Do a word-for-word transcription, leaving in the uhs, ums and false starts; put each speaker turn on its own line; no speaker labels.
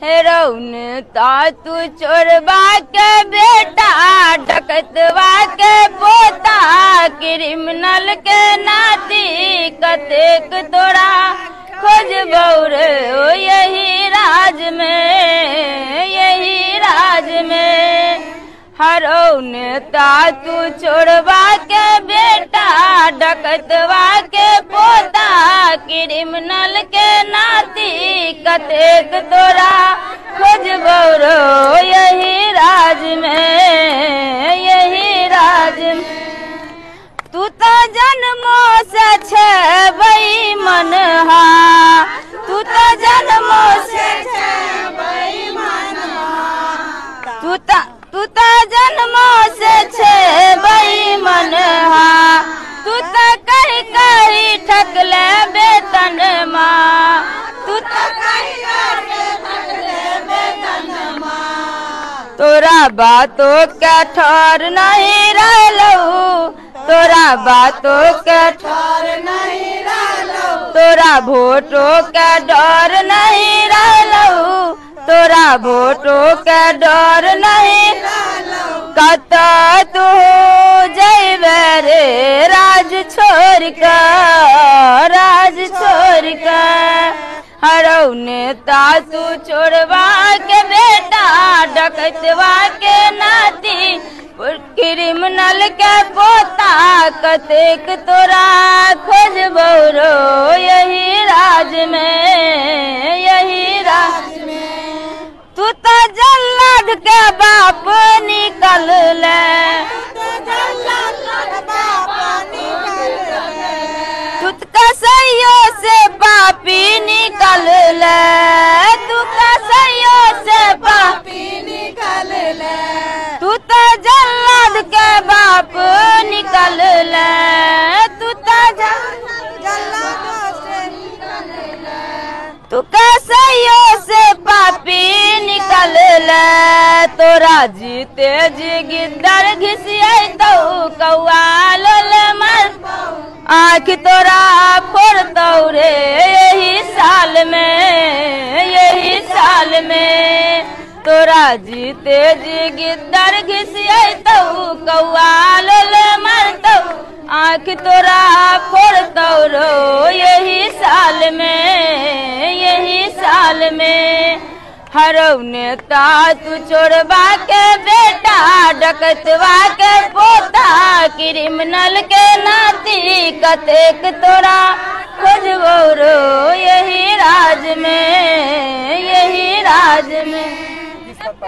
हेरौन तातू चोरबा के बेटा डकतवा के पोता क्रिमिनल के नाती कतेक तोरा खोजबौ रे ओ यही राज में यही राज में। हरौन तातू चोरबा के बेटा डकतवा के पोता क्रिमिनल के नाती कतेक तोरा खोजबौ रो यही राज में यही राज में। तू तो जन्मों से छे बेईमान हा तू तो जन्मों से छे बेईमान हा तू तो तू तो जन्मों से छे बेईमान हा तू तो कहीं कहीं ठकले बेतन माँ तू तो कहीं कहीं ठकले बेतन माँ। तोरा बातों के ठौर नहीं रहलू तोरा बातों के ठौर नहीं रहलू तोरा वोटों के डर नहीं रहलू तोरा वोटों के डर नहीं कत तू जैबे रे राज छोड़ के राज छोड़ के। हरौन तातू चोरबा के बेटा डकतवा के नाती क्रिमिनल के पोता कतेक तोरा खोजबौ रो यही राज में यही राज में। तू तो जल्लाद के बाप निकल ले तू कसैयो से पापी निकल ले तू कसैयो से पापी निकल ले तू तो जल्लाद के बाप निकल ले तू तो जल्लाद से निकल ले तू कसैयो से पापी निकल ले। तोरा जीते जी गिद्दर घिसिए तो कौआ लोल मर आँख तोरा फोड़तौ रे यही साल में यही साल में। तोरा जीते जी गिद्दर घिसिए तो कौआ लोल मरतौ आँख तोरा फोड़तौ रो यही साल में यही साल में। हरौन तातू चोरबा के बेटा डकतवा के पोता क्रिमिनल के नाती कतेक तोरा खोजबौ रो यही राज में यही राज में।